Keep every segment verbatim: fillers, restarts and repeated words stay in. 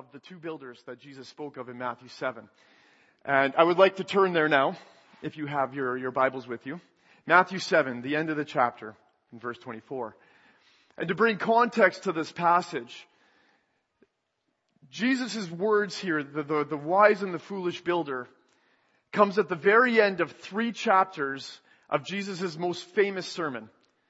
of the two builders that Jesus spoke of in Matthew seven. And I would like to turn there now, if you have your, your Bibles with you. Matthew seven, the end of the chapter, in verse twenty-four. And to bring context to this passage, Jesus' words here, the, the, the wise and the foolish builder, comes at the very end of three chapters of Jesus' most famous sermon.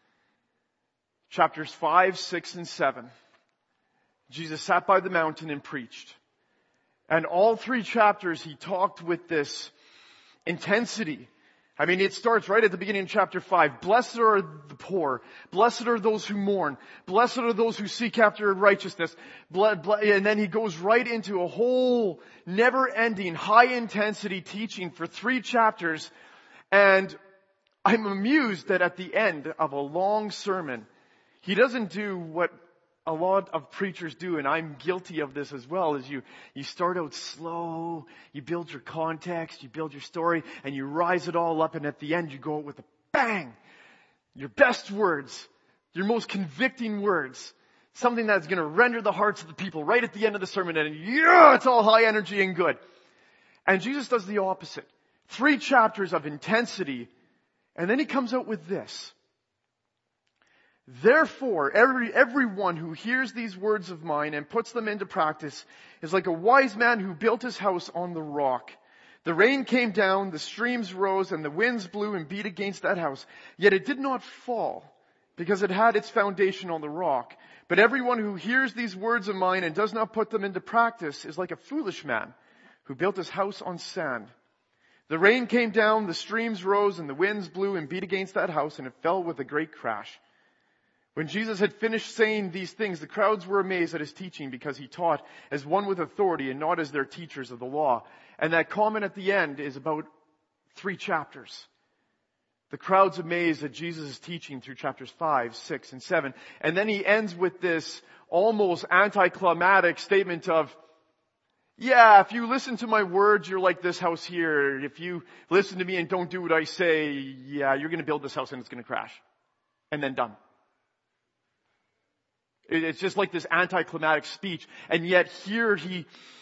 Chapters five, six, and seven. Jesus sat by the mountain and preached. And all three chapters he talked with this intensity. I mean, it starts right at the beginning of chapter five. Blessed are the poor. Blessed are those who mourn. Blessed are those who seek after righteousness. And then he goes right into a whole never-ending, high-intensity teaching for three chapters. And I'm amused that at the end of a long sermon, he doesn't do what a lot of preachers do, and I'm guilty of this as well, is you, you start out slow, you build your context, you build your story, and you rise it all up, and at the end you go out with a bang! Your best words, your most convicting words, something that's going to render the hearts of the people right at the end of the sermon, and yeah, it's all high energy and good. And Jesus does the opposite. Three chapters of intensity, and then he comes out with this. Therefore, every, everyone who hears these words of mine and puts them into practice is like a wise man who built his house on the rock. The rain came down, the streams rose, and the winds blew and beat against that house. Yet it did not fall, because it had its foundation on the rock. But everyone who hears these words of mine and does not put them into practice is like a foolish man who built his house on sand. The rain came down, the streams rose, and the winds blew and beat against that house, and it fell with a great crash. When Jesus had finished saying these things, the crowds were amazed at his teaching because he taught as one with authority and not as their teachers of the law. And that comment at the end is about three chapters. The crowd's amazed at Jesus' teaching through chapters five, six, and seven. And then he ends with this almost anticlimactic statement of, yeah, if you listen to my words, you're like this house here. If you listen to me and don't do what I say, yeah, you're going to build this house and it's going to crash. And then done. It's just like this anticlimactic speech. And yet here he,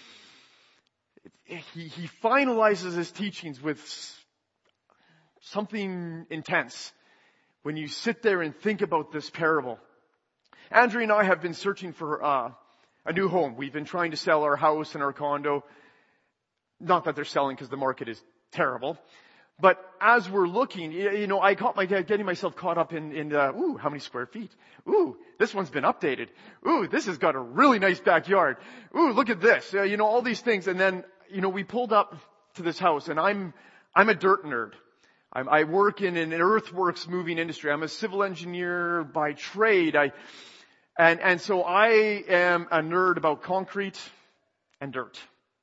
he, he finalizes his teachings with something intense. When you sit there and think about this parable. Andrea and I have been searching for uh, a new home. We've been trying to sell our house and our condo. Not that they're selling because the market is terrible. But as we're looking, you know, I caught my getting myself caught up in, in uh, ooh, how many square feet? Ooh, this one's been updated. Ooh, this has got a really nice backyard. Ooh, look at this. Uh, you know, all these things. And then, you know, we pulled up to this house, and I'm, I'm a dirt nerd. I'm, I work in an earthworks moving industry. I'm a civil engineer by trade. I, and, and so I am a nerd about concrete and dirt.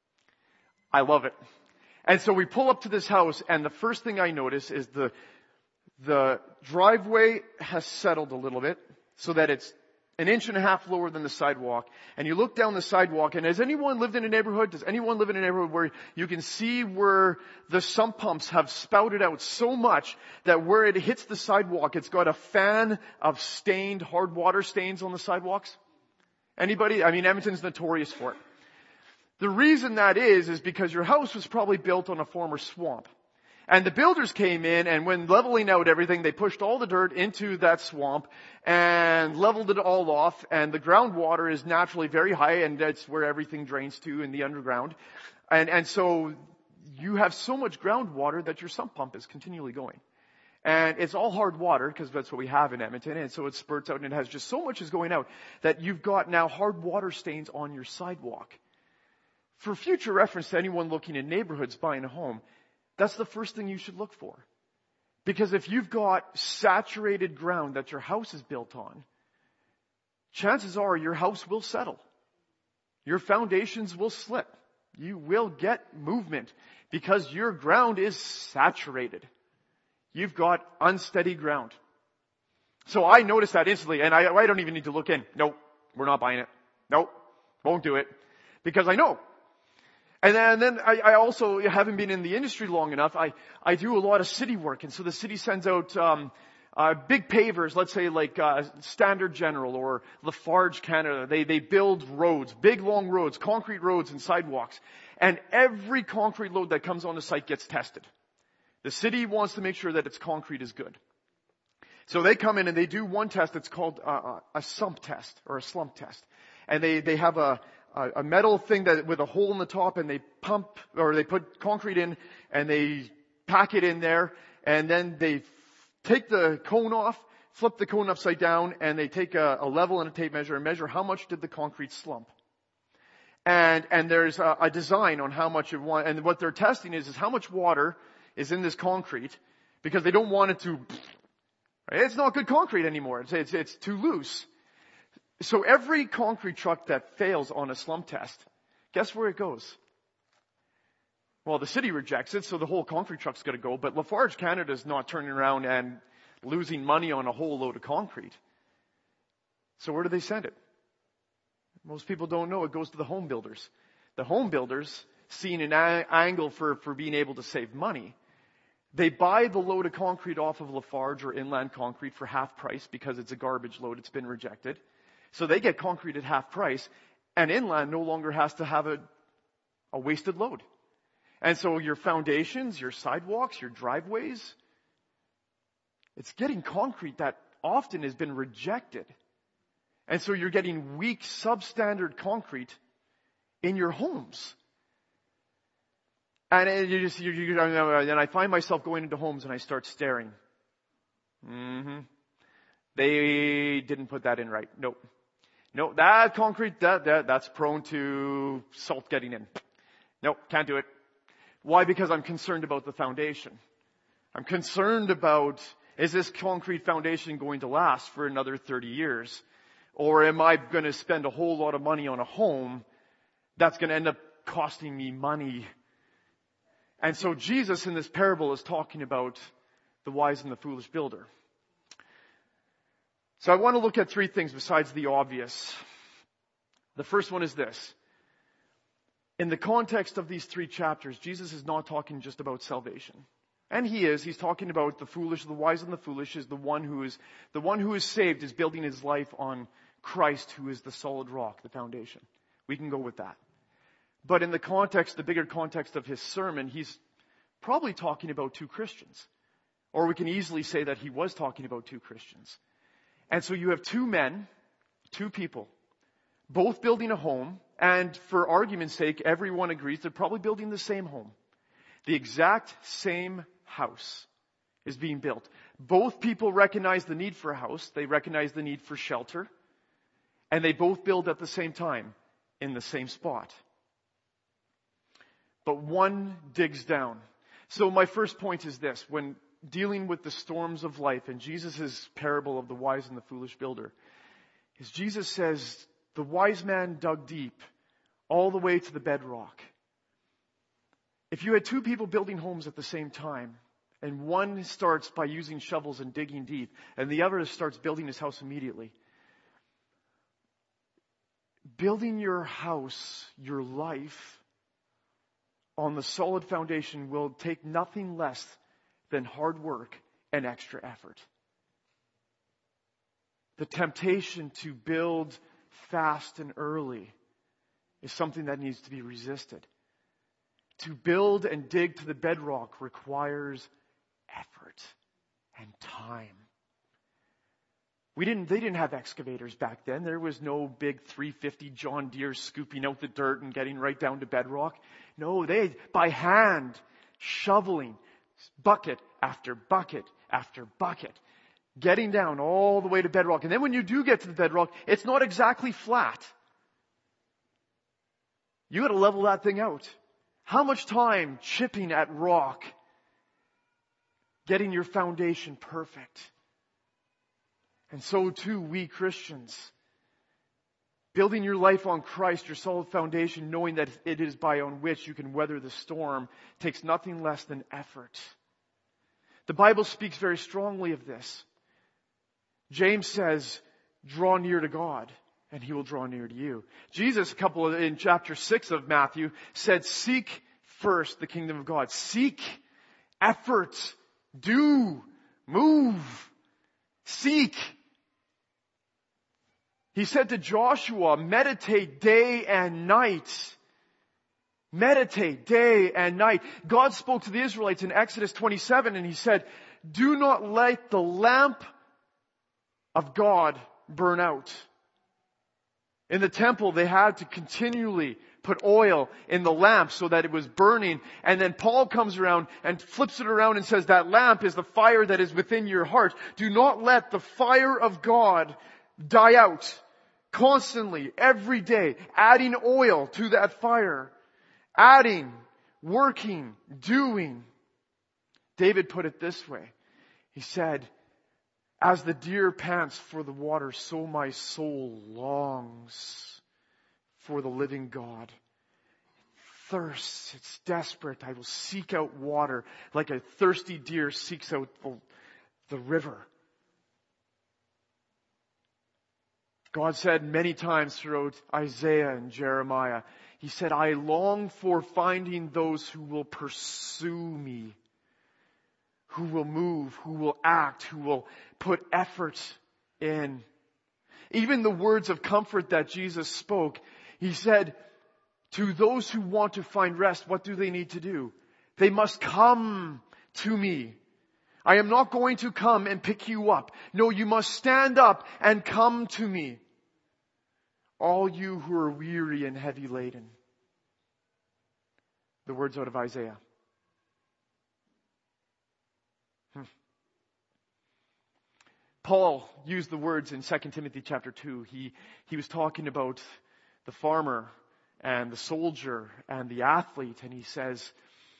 I love it. And so we pull up to this house, and the first thing I notice is the the driveway has settled a little bit so that it's an inch and a half lower than the sidewalk. And you look down the sidewalk, and has anyone lived in a neighborhood? Does anyone live in a neighborhood where you can see where the sump pumps have spouted out so much that where it hits the sidewalk, it's got a fan of stained hard water stains on the sidewalks? Anybody? I mean, Edmonton's notorious for it. The reason that is, is because your house was probably built on a former swamp. And the builders came in, and when leveling out everything, they pushed all the dirt into that swamp and leveled it all off, and the groundwater is naturally very high, and that's where everything drains to in the underground. And, and so you have so much groundwater that your sump pump is continually going. And it's all hard water, because that's what we have in Edmonton, and so it spurts out, and it has just so much is going out that you've got now hard water stains on your sidewalk. For future reference to anyone looking in neighborhoods buying a home, that's the first thing you should look for. Because if you've got saturated ground that your house is built on, chances are your house will settle. Your foundations will slip. You will get movement because your ground is saturated. You've got unsteady ground. So I noticed that instantly, and I, I don't even need to look in. Nope, we're not buying it. Nope, won't do it. Because I know. And then, and then I, I also, having been in the industry long enough, I, I do a lot of city work. And so the city sends out um, Uh, big pavers, let's say like uh, Standard General or Lafarge Canada, they, they build roads, big long roads, concrete roads and sidewalks. And every concrete load that comes on the site gets tested. The city wants to make sure that its concrete is good. So they come in and they do one test that's called uh, a sump test or a slump test. And they, they have a, a metal thing that with a hole in the top, and they pump or they put concrete in and they pack it in there, and then they take the cone off, flip the cone upside down, and they take a, a level and a tape measure and measure how much did the concrete slump. And, and there's a, a design on how much it want, and what they're testing is, is how much water is in this concrete, because they don't want it to, it's not good concrete anymore. It's, it's, it's too loose. So every concrete truck that fails on a slump test, guess where it goes? Well, the city rejects it, so the whole concrete truck's got to go. But Lafarge Canada is not turning around and losing money on a whole load of concrete. So where do they send it? Most people don't know. It goes to the home builders. The home builders, seeing an a- angle for, for being able to save money, they buy the load of concrete off of Lafarge or Inland Concrete for half price because it's a garbage load. It's been rejected. So they get concrete at half price, and Inland no longer has to have a, a wasted load. And so your foundations, your sidewalks, your driveways, it's getting concrete that often has been rejected. And so you're getting weak, substandard concrete in your homes. And you just, you, you, and I find myself going into homes and I start staring. Mm-hmm. They didn't put that in right. Nope. No, that concrete, that, that, that's prone to salt getting in. Nope, can't do it. Why? Because I'm concerned about the foundation. I'm concerned about, is this concrete foundation going to last for another thirty years? Or am I going to spend a whole lot of money on a home that's going to end up costing me money? And so Jesus in this parable is talking about the wise and the foolish builder. So I want to look at three things besides the obvious. The first one is this. In the context of these three chapters, Jesus is not talking just about salvation. And he is. He's talking about the foolish, the wise and the foolish is the one who is, the one who is saved is building his life on Christ, who is the solid rock, the foundation. We can go with that. But in the context, the bigger context of his sermon, he's probably talking about two Christians. Or we can easily say that he was talking about two Christians. And so you have two men, two people, both building a home. And for argument's sake, everyone agrees they're probably building the same home. The exact same house is being built. Both people recognize the need for a house. They recognize the need for shelter. And they both build at the same time in the same spot. But one digs down. So my first point is this. When dealing with the storms of life in Jesus' parable of the wise and the foolish builder, is Jesus says, the wise man dug deep all the way to the bedrock. If you had two people building homes at the same time, and one starts by using shovels and digging deep, and the other starts building his house immediately, building your house, your life, on the solid foundation will take nothing less than hard work and extra effort. The temptation to build fast and early is something that needs to be resisted. To build and dig to the bedrock requires effort and time. We didn't, they didn't have excavators back then. There was no big three fifty John Deere scooping out the dirt and getting right down to bedrock. No, they, by hand, shoveling, bucket after bucket after bucket, getting down all the way to bedrock. And then when you do get to the bedrock, it's not exactly flat. You got to level that thing out. How much time chipping at rock, getting your foundation perfect? And so too, we Christians, building your life on Christ, your solid foundation, knowing that it is by on which you can weather the storm, takes nothing less than effort. The Bible speaks very strongly of this. James says, draw near to God, and he will draw near to you. Jesus, a couple of, in chapter six of Matthew, said, seek first the kingdom of God. Seek, effort, do, move. Seek. He said to Joshua, meditate day and night. Meditate day and night. God spoke to the Israelites in Exodus twenty-seven and he said, do not let the lamp of God burn out. In the temple, they had to continually put oil in the lamp so that it was burning. And then Paul comes around and flips it around and says that lamp is the fire that is within your heart. Do not let the fire of God die out. Constantly, every day, adding oil to that fire. Adding, working, doing. David put it this way. He said, as the deer pants for the water, so my soul longs for the living God. It thirsts, it's desperate. I will seek out water like a thirsty deer seeks out the, the river. God said many times throughout Isaiah and Jeremiah, He said, I long for finding those who will pursue me, who will move, who will act, who will put effort in. Even the words of comfort that Jesus spoke, He said, to those who want to find rest, what do they need to do? They must come to me. I am not going to come and pick you up. No, you must stand up and come to me. All you who are weary and heavy laden. The words out of Isaiah. Hmm. Paul used the words in Second Timothy chapter two. He, he was talking about the farmer and the soldier and the athlete. And he says,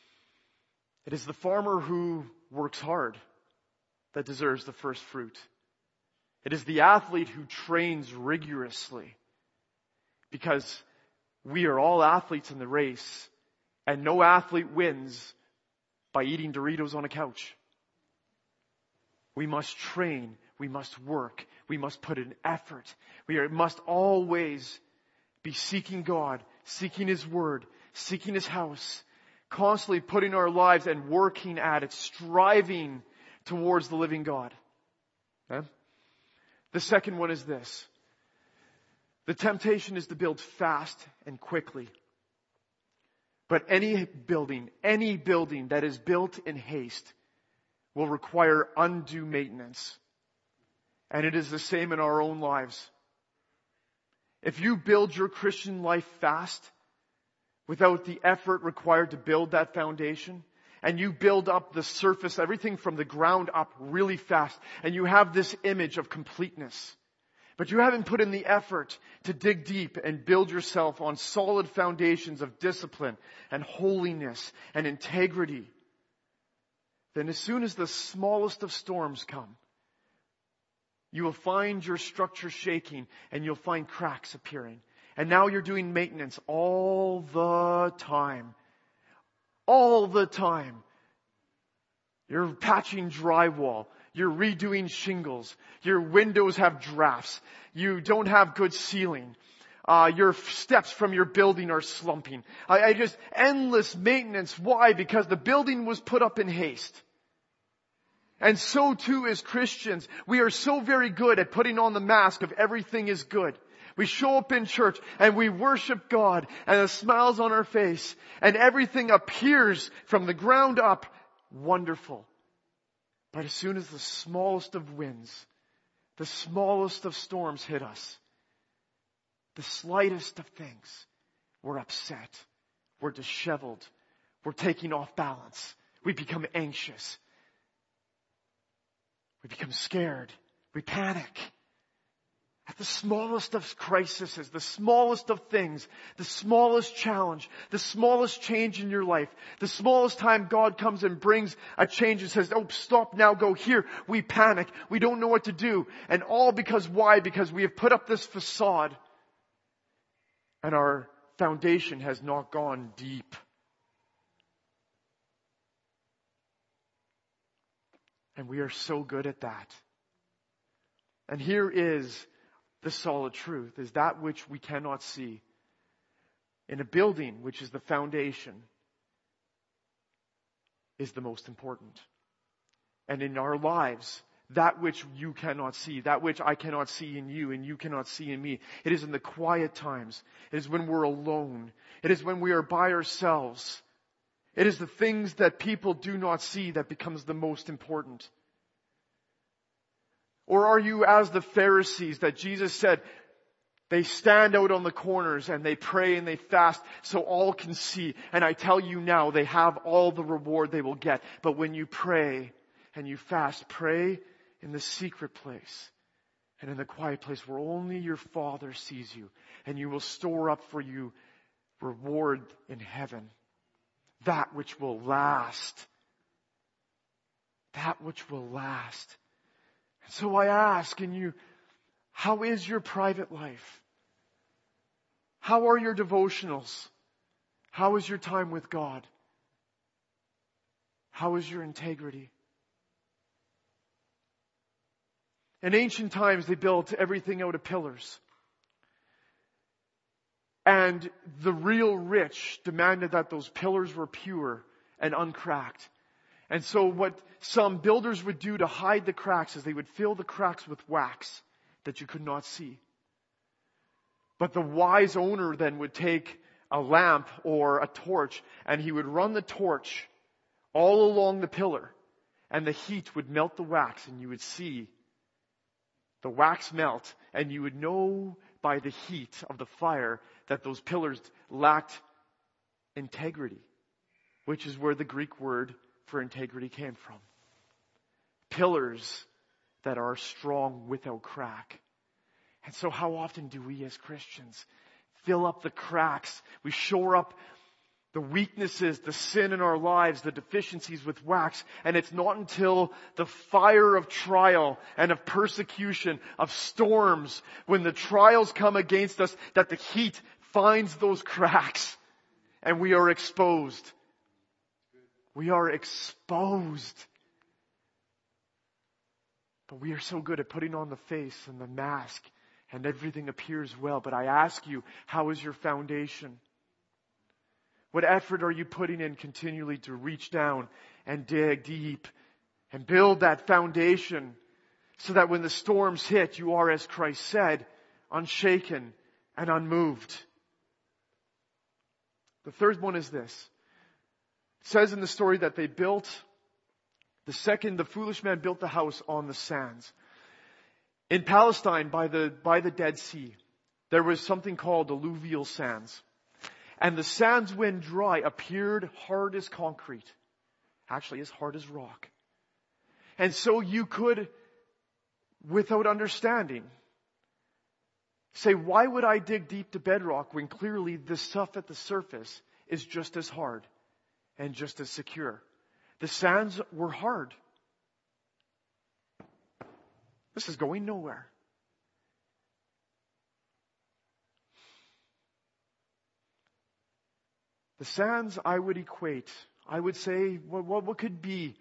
it is the farmer who works hard that deserves the first fruit. It is the athlete who trains rigorously. Because we are all athletes in the race. And no athlete wins by eating Doritos on a couch. We must train. We must work. We must put in effort. We are, must always be seeking God, seeking His Word, seeking His house, constantly putting our lives and working at it, striving towards the living God. Okay? The second one is this. The temptation is to build fast and quickly. But any building, any building that is built in haste will require undue maintenance. And it is the same in our own lives. If you build your Christian life fast, without the effort required to build that foundation, and you build up the surface, everything from the ground up really fast, and you have this image of completeness, but you haven't put in the effort to dig deep and build yourself on solid foundations of discipline and holiness and integrity, then as soon as the smallest of storms come, you will find your structure shaking and you'll find cracks appearing. And now you're doing maintenance all the time. All the time. You're patching drywall. You're redoing shingles. Your windows have drafts. You don't have good ceiling. Uh, your steps from your building are slumping. I, I just, endless maintenance. Why? Because the building was put up in haste. And so too as Christians, we are so very good at putting on the mask of everything is good. We show up in church and we worship God and the smiles on our face and everything appears from the ground up wonderful. But as soon as the smallest of winds, the smallest of storms hit us, the slightest of things, we're upset, we're disheveled, we're taking off balance, we become anxious, we become scared, we panic. At the smallest of crises, the smallest of things, the smallest challenge, the smallest change in your life, the smallest time God comes and brings a change and says, oh, stop now, go here. We panic. We don't know what to do. And all because why? Because we have put up this facade and our foundation has not gone deep. And we are so good at that. And here is the solid truth, is that which we cannot see. In a building, which is the foundation, is the most important. And in our lives, that which you cannot see, that which I cannot see in you and you cannot see in me. It is in the quiet times. It is when we're alone. It is when we are by ourselves. It is the things that people do not see that becomes the most important. Or are you as the Pharisees that Jesus said, they stand out on the corners and they pray and they fast so all can see. And I tell you now, they have all the reward they will get. But when you pray and you fast, pray in the secret place and in the quiet place where only your Father sees you, and you will store up for you reward in heaven. That which will last. That which will last. And so I ask in you, how is your private life? How are your devotionals? How is your time with God? How is your integrity? In ancient times, they built everything out of pillars. And the real rich demanded that those pillars were pure and uncracked. And so what some builders would do to hide the cracks is they would fill the cracks with wax that you could not see. But the wise owner then would take a lamp or a torch and he would run the torch all along the pillar, and the heat would melt the wax, and you would see the wax melt, and you would know by the heat of the fire that those pillars lacked integrity, which is where the Greek word for integrity came from. Pillars that are strong without crack. And so how often do we as Christians fill up the cracks? We shore up the weaknesses, the sin in our lives, the deficiencies with wax. And it's not until the fire of trial and of persecution, of storms, when the trials come against us, that the heat finds those cracks and we are exposed. We are exposed. But we are so good at putting on the face and the mask and everything appears well. But I ask you, how is your foundation? What effort are you putting in continually to reach down and dig deep and build that foundation so that when the storms hit, you are, as Christ said, unshaken and unmoved? The third one is this. It says in the story that they built, the second, the foolish man built the house on the sands. In Palestine, by the, by the Dead Sea, there was something called alluvial sands. And the sands, when dry, appeared hard as concrete. Actually, as hard as rock. And so you could, without understanding, say, why would I dig deep to bedrock when clearly the stuff at the surface is just as hard and just as secure? The sands were hard. This is going nowhere. The sands I would equate, I would say, what, what, what could be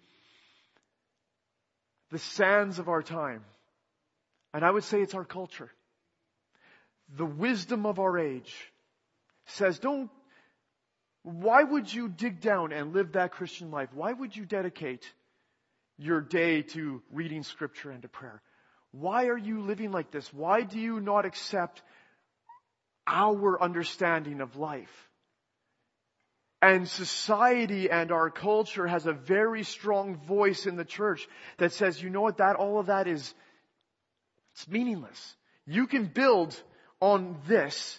the sands of our time? And I would say it's our culture. The wisdom of our age says, don't, why would you dig down and live that Christian life? Why would you dedicate your day to reading scripture and to prayer? Why are you living like this? Why do you not accept our understanding of life? And society and our culture has a very strong voice in the church that says, you know what, that all of that is, it's meaningless. You can build on this.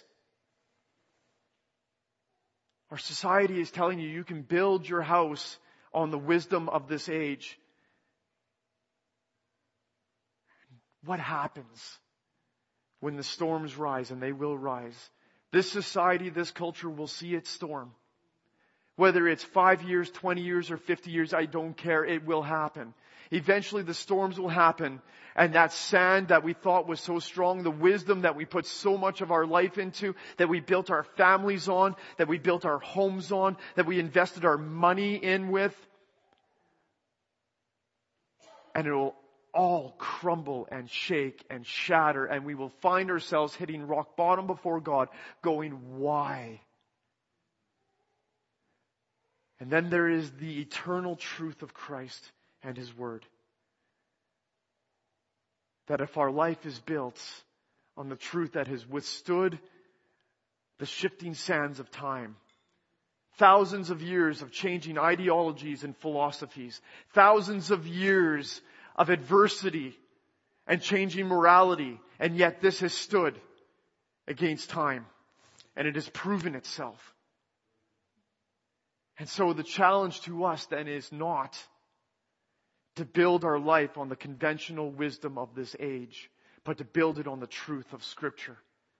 Our society is telling you, you can build your house on the wisdom of this age. What happens when the storms rise? And they will rise. This society, this culture will see its storm. Whether it's five years, twenty years, or fifty years, I don't care. It will happen. Eventually the storms will happen. And that sand that we thought was so strong, the wisdom that we put so much of our life into, that we built our families on, that we built our homes on, that we invested our money in with, and it will all crumble and shake and shatter, and we will find ourselves hitting rock bottom before God, going, why? And then there is the eternal truth of Christ and His Word. that if our life is built on the truth that has withstood the shifting sands of time, thousands of years of changing ideologies and philosophies, thousands of years of adversity and changing morality, and yet this has stood against time, and it has proven itself. And so the challenge to us then is not to build our life on the conventional wisdom of this age, but to build it on the truth of Scripture.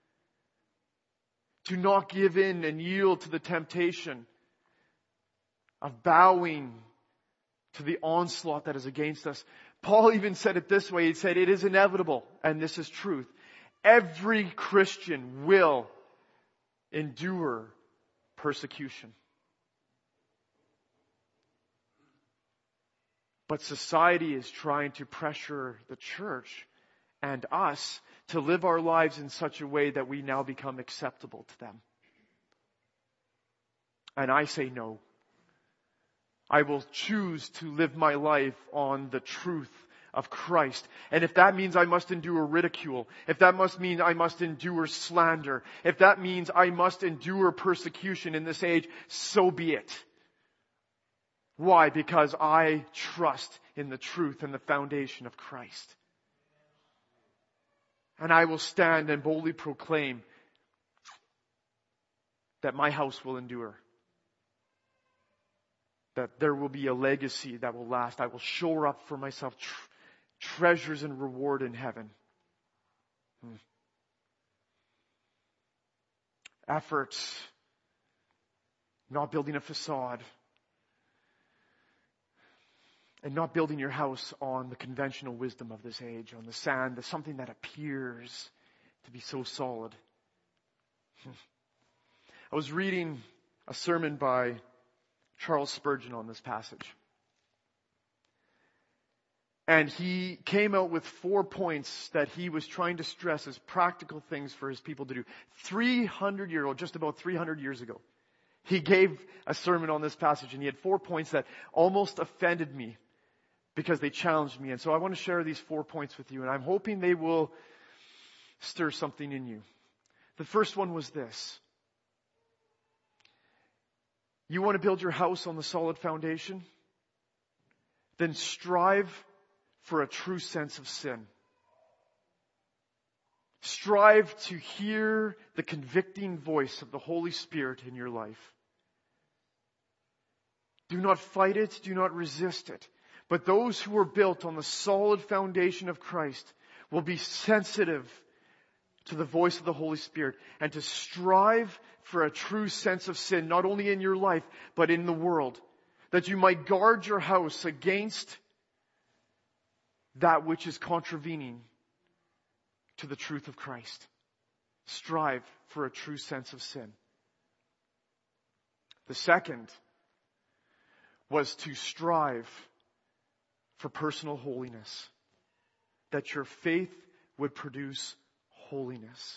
To not give in and yield to the temptation of bowing to the onslaught that is against us. Paul even said it this way. He said, it is inevitable, and this is truth. Every Christian will endure persecution. But society is trying to pressure the church and us to live our lives in such a way that we now become acceptable to them. And I say no. I will choose to live my life on the truth of Christ. And if that means I must endure ridicule, if that must mean I must endure slander, if that means I must endure persecution in this age, so be it. Why? Because I trust in the truth and the foundation of Christ. And I will stand and boldly proclaim that my house will endure. That there will be a legacy that will last. I will shore up for myself tr- treasures and reward in heaven. Hmm. Efforts, not building a facade, and not building your house on the conventional wisdom of this age, on the sand, something that appears to be so solid. Hmm. I was reading a sermon by Charles Spurgeon on this passage. And he came out with four points that he was trying to stress as practical things for his people to do. three hundred year old, just about three hundred years ago, he gave a sermon on this passage, and he had four points that almost offended me because they challenged me. And so I want to share these four points with you, and I'm hoping they will stir something in you. The first one was this. You want to build your house on the solid foundation? Then strive for a true sense of sin. Strive to hear the convicting voice of the Holy Spirit in your life. Do not fight it, do not resist it. But those who are built on the solid foundation of Christ will be sensitive to the voice of the Holy Spirit and to strive for a true sense of sin, not only in your life, but in the world. That you might guard your house against that which is contravening to the truth of Christ. Strive for a true sense of sin. The second was to strive for personal holiness. That your faith would produce holiness.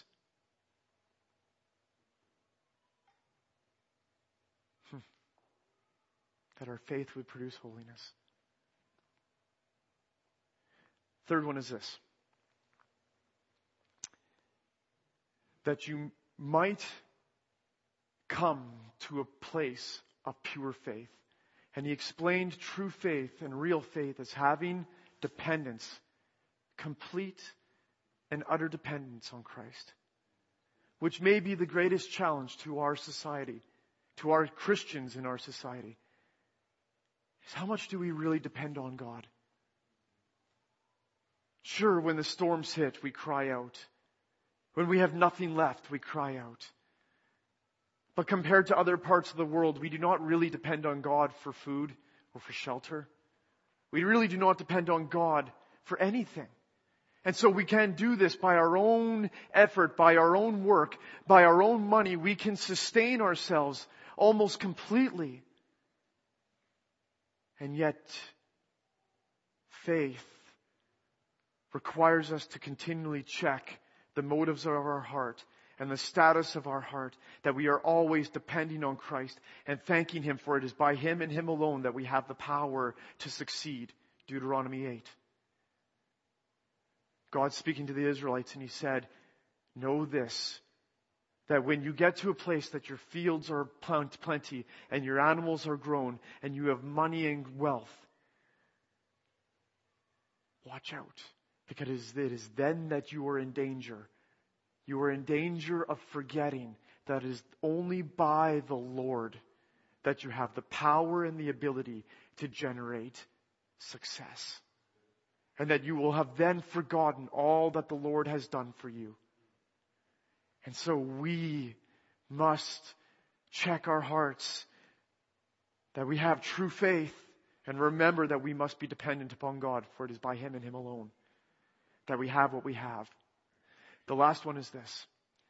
Hmm. That our faith would produce holiness. Third one is this. That you might come to a place of pure faith. And he explained true faith and real faith as having dependence, complete and utter dependence on Christ. Which may be the greatest challenge to our society, to our Christians in our society. Is how much do we really depend on God? Sure, when the storms hit, we cry out. When we have nothing left, we cry out. But compared to other parts of the world, we do not really depend on God for food or for shelter. We really do not depend on God for anything. And so we can do this by our own effort, by our own work, by our own money. We can sustain ourselves almost completely. And yet, faith requires us to continually check the motives of our heart and the status of our heart, that we are always depending on Christ and thanking Him for it is by Him and Him alone that we have the power to succeed. Deuteronomy eight. God speaking to the Israelites, and he said, know this, that when you get to a place that your fields are plenty and your animals are grown and you have money and wealth, watch out, because it is then that you are in danger. You are in danger of forgetting that it is only by the Lord that you have the power and the ability to generate success. And that you will have then forgotten all that the Lord has done for you. And so we must check our hearts that we have true faith and remember that we must be dependent upon God, for it is by Him and Him alone that we have what we have. The last one is this.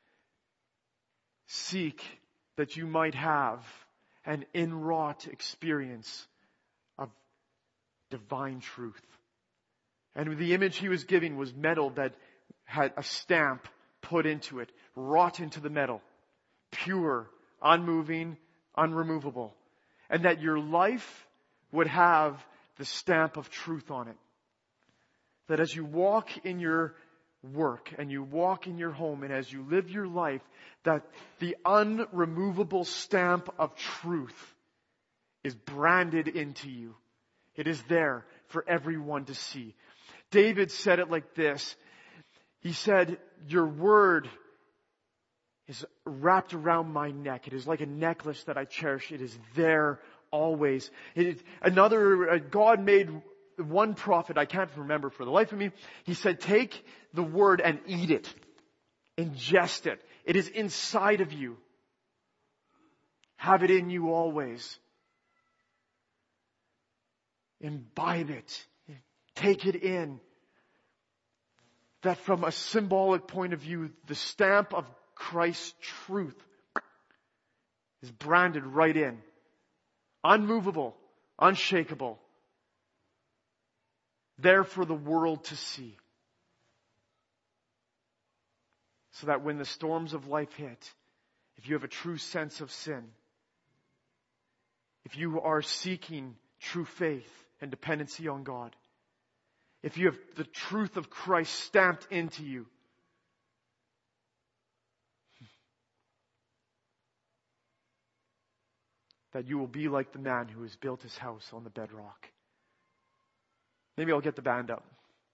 Seek that you might have an inwrought experience of divine truth. And the image he was giving was metal that had a stamp put into it, wrought into the metal, pure, unmoving, unremovable. And that your life would have the stamp of truth on it. That as you walk in your work and you walk in your home and as you live your life, that the unremovable stamp of truth is branded into you. It is there for everyone to see. David said it like this. He said, your word is wrapped around my neck. It is like a necklace that I cherish. It is there always. It is another, uh, God made one prophet, I can't remember for the life of me. He said, take the word and eat it. Ingest it. It is inside of you. Have it in you always. Imbibe it. Take it in. That from a symbolic point of view, the stamp of Christ's truth is branded right in. Unmovable, unshakable. There for the world to see. So that when the storms of life hit, if you have a true sense of sin, if you are seeking true faith and dependency on God, if you have the truth of Christ stamped into you, that you will be like the man who has built his house on the bedrock. Maybe I'll get the band up.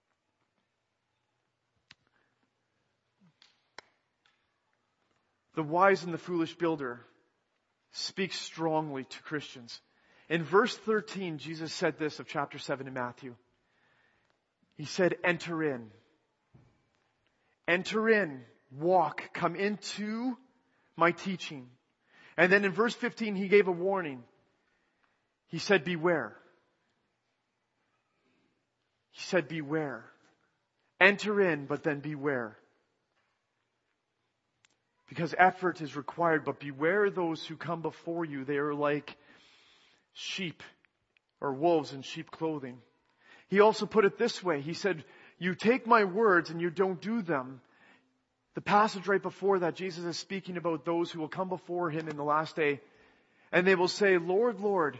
The wise and the foolish builder speaks strongly to Christians. In verse thirteen, Jesus said this of chapter seven in Matthew. He said, enter in. Enter in, walk, come into my teaching. And then in verse fifteen, he gave a warning. He said, beware. He said, beware. Enter in, but then beware. Because effort is required, but beware those who come before you. They are like sheep or wolves in sheep clothing. He also put it this way. He said, you take my words and you don't do them. The passage right before that, Jesus is speaking about those who will come before Him in the last day. And they will say, Lord, Lord,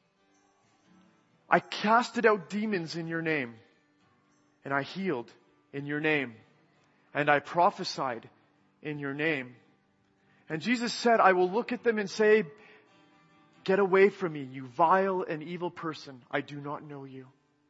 I casted out demons in your name. And I healed in your name. And I prophesied in your name. And Jesus said, I will look at them and say, get away from me, you vile and evil person. I do not know you.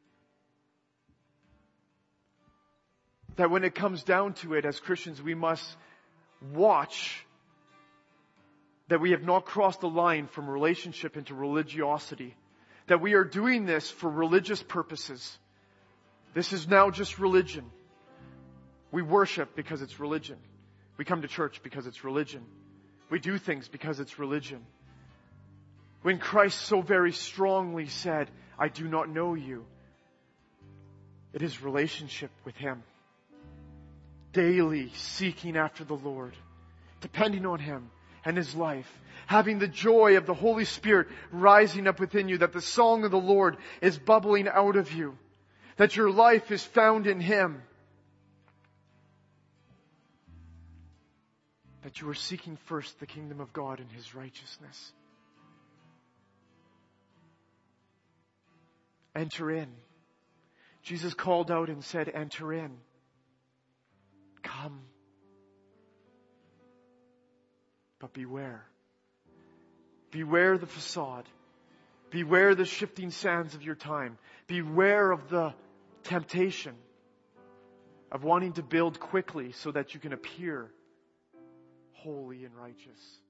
That when it comes down to it, as Christians, we must watch that we have not crossed the line from relationship into religiosity. That we are doing this for religious purposes. This is now just religion. We worship because it's religion. We come to church because it's religion. We do things because it's religion. When Christ so very strongly said, I do not know you, it is relationship with Him. Daily seeking after the Lord, depending on Him and His life, having the joy of the Holy Spirit rising up within you, that the song of the Lord is bubbling out of you, that your life is found in Him, that you are seeking first the kingdom of God and His righteousness. Enter in. Jesus called out and said, enter in. Come. But beware. Beware the facade. Beware the shifting sands of your time. Beware of the temptation of wanting to build quickly so that you can appear holy and righteous.